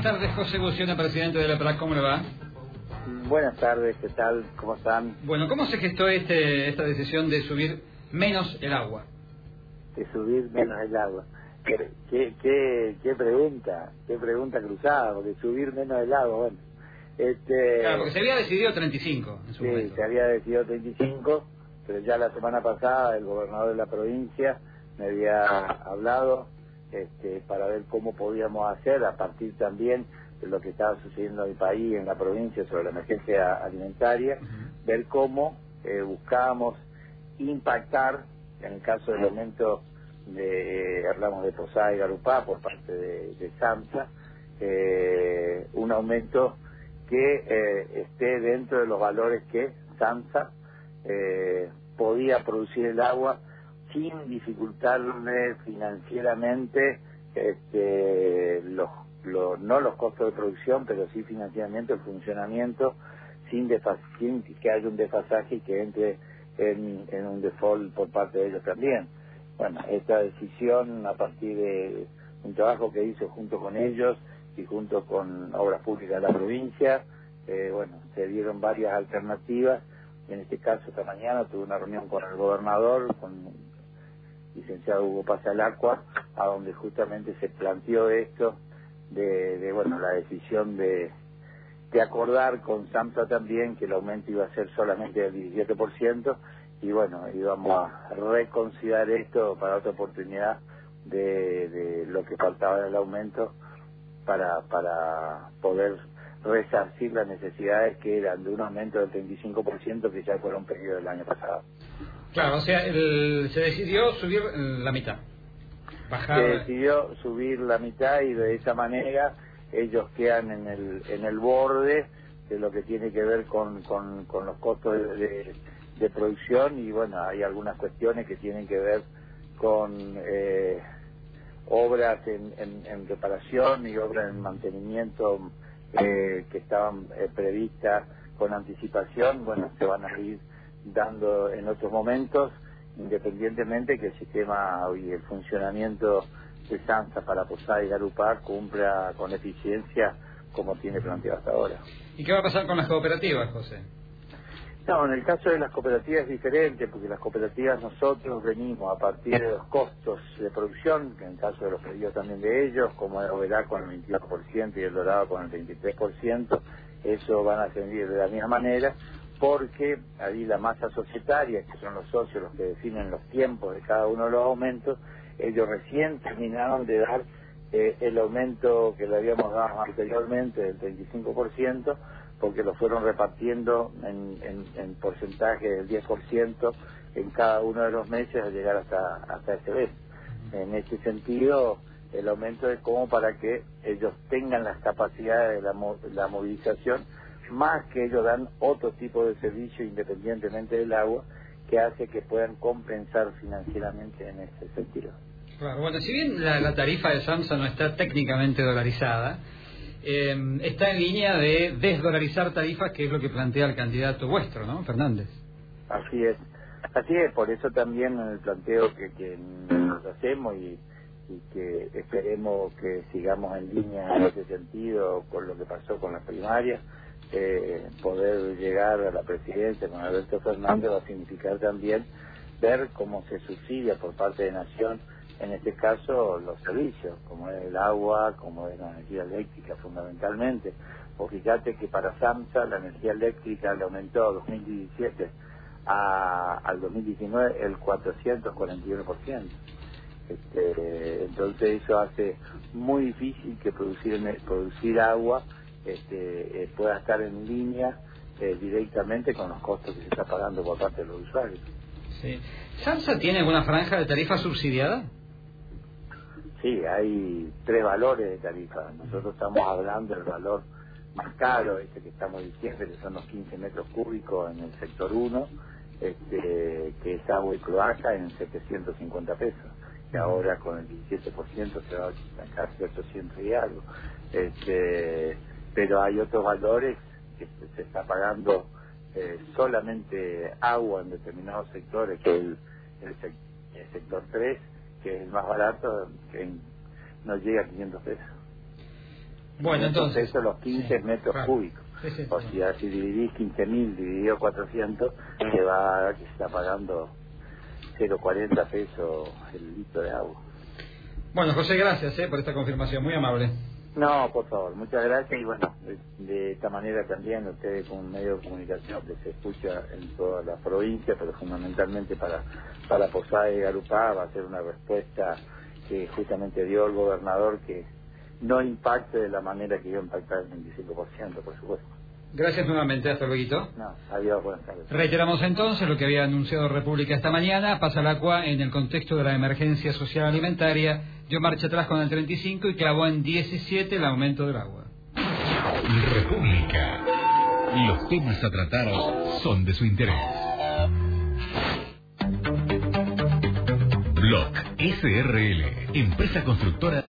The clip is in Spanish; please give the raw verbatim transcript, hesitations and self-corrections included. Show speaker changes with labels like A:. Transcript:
A: Buenas tardes, José Buciona, presidente de la P R A C, ¿cómo le va?
B: Buenas tardes, ¿qué tal? ¿Cómo están?
A: Bueno, ¿cómo se gestó este, esta decisión de subir menos el agua?
B: De subir menos el agua. ¿Qué, qué, qué, qué pregunta? ¿Qué pregunta cruzada? Porque subir menos el agua, bueno. Este,
A: Claro, porque se había decidido treinta y cinco en su
B: sí,
A: momento.
B: se había decidido treinta y cinco, pero ya la semana pasada el gobernador de la provincia me había hablado este, para ver cómo podíamos hacer a partir también de lo que estaba sucediendo en el país, en la provincia, sobre la emergencia alimentaria, uh-huh. ver cómo eh, buscábamos impactar, en el caso del aumento de, hablamos de Posada y Garupá por parte de, de SAMSA, eh, un aumento que eh, esté dentro de los valores que SAMSA eh, podía producir el agua sin dificultarle financieramente este, los, los, no los costos de producción, pero sí financieramente el funcionamiento, sin, desfas, sin que haya un desfasaje y que entre en, en un default por parte de ellos también. Bueno, esta decisión a partir de un trabajo que hizo junto con ellos y junto con Obras Públicas de la provincia, eh, bueno, se dieron varias alternativas. En este caso, esta mañana tuve una reunión con el gobernador, con el licenciado Hugo Pasalacqua, a donde justamente se planteó esto de, de bueno, la decisión de, de acordar con SAMSA también que el aumento iba a ser solamente del diecisiete por ciento, y bueno, íbamos a reconsiderar esto para otra oportunidad de, de lo que faltaba del aumento para, para poder resarcir las necesidades que eran de un aumento del treinta y cinco por ciento que ya fueron pedidos el año pasado.
A: Claro, o sea, el, se decidió subir la mitad, bajar...
B: Se decidió subir la mitad y de esa manera ellos quedan en el en el borde de lo que tiene que ver con, con, con los costos de, de, de producción, y bueno, hay algunas cuestiones que tienen que ver con eh, obras en, en, en reparación y obras en mantenimiento eh, que estaban eh, previstas con anticipación, bueno, se van a ir dando en otros momentos, independientemente que el sistema y el funcionamiento de SAMSA para Posada y Garupá cumpla con eficiencia como tiene planteado hasta ahora.
A: ¿Y qué va a pasar con las cooperativas, José?
B: No, en el caso de las cooperativas es diferente, porque las cooperativas nosotros venimos a partir de los costos de producción, que en el caso de los pedidos también de ellos, como el Oberá con el veintidós por ciento y el Dorado con el veintitrés por ciento, eso van a ascender de la misma manera, porque ahí la masa societaria, que son los socios los que definen los tiempos de cada uno de los aumentos, ellos recién terminaron de dar eh, el aumento que le habíamos dado anteriormente del treinta y cinco por ciento, porque lo fueron repartiendo en, en, en porcentaje del diez por ciento en cada uno de los meses al llegar hasta, hasta este mes. En este sentido, el aumento es como para que ellos tengan las capacidades de la, la movilización, más que ellos dan otro tipo de servicio independientemente del agua, que hace que puedan compensar financieramente en ese sentido.
A: Claro, bueno, si bien la, la tarifa de SAMSA no está técnicamente dolarizada, eh, está en línea de desdolarizar tarifas, que es lo que plantea el candidato vuestro, ¿no, Fernández?
B: Así es, así es, por eso también en el planteo que, que nos hacemos y, y que esperemos que sigamos en línea en ese sentido con lo que pasó con las primarias, eh, poder llegar a la presidencia con Alberto Fernández va a significar también ver cómo se subsidia por parte de Nación, en este caso, los servicios, como es el agua, como es la energía eléctrica fundamentalmente. O fíjate que para SAMSA la energía eléctrica le aumentó a dos mil diecisiete a, al dos mil diecinueve el cuatrocientos cuarenta y uno por ciento. Este, entonces eso hace muy difícil que producir, producir agua este, eh, pueda estar en línea eh, directamente con los costos que se está pagando por parte de los usuarios.
A: Sí. ¿SAMSA tiene alguna franja de tarifa subsidiada?
B: Sí, hay tres valores de tarifa. Nosotros estamos hablando del valor más caro, este que estamos diciendo, que son los quince metros cúbicos en el sector uno, este, que es agua y cloaca en setecientos cincuenta pesos, que ahora con el diecisiete por ciento se va a casi ochocientos y algo. Este, pero hay otros valores que se está pagando eh, solamente agua en determinados sectores, que el, el, sec, el sector tres, que es el más barato, que no llega a quinientos pesos.
A: Bueno, entonces...
B: pesos los quince
A: sí,
B: metros
A: claro.
B: cúbicos.
A: Sí, sí,
B: o
A: sí.
B: sea, si dividís quince mil dividido cuatrocientos, te va, que se está pagando cero coma cuarenta pesos el litro de agua.
A: Bueno, José, gracias eh, por esta confirmación, muy amable.
B: No, por favor, muchas gracias. Y bueno, de, de esta manera también ustedes como un medio de comunicación que se escucha en toda la provincia, pero fundamentalmente para, para Posada y Garupá, va a ser una respuesta que justamente dio el gobernador, que no impacte de la manera que iba a impactar el veinticinco por ciento, por supuesto.
A: Gracias nuevamente, hasta luego.
B: No, adiós, buenas tardes.
A: Reiteramos entonces lo que había anunciado República esta mañana. Pasa el agua en el contexto de la emergencia social alimentaria, dio marcha atrás con el treinta y cinco y clavó en diecisiete el aumento del agua.
C: República. Los temas a tratar son de su interés. Block S R L, empresa constructora.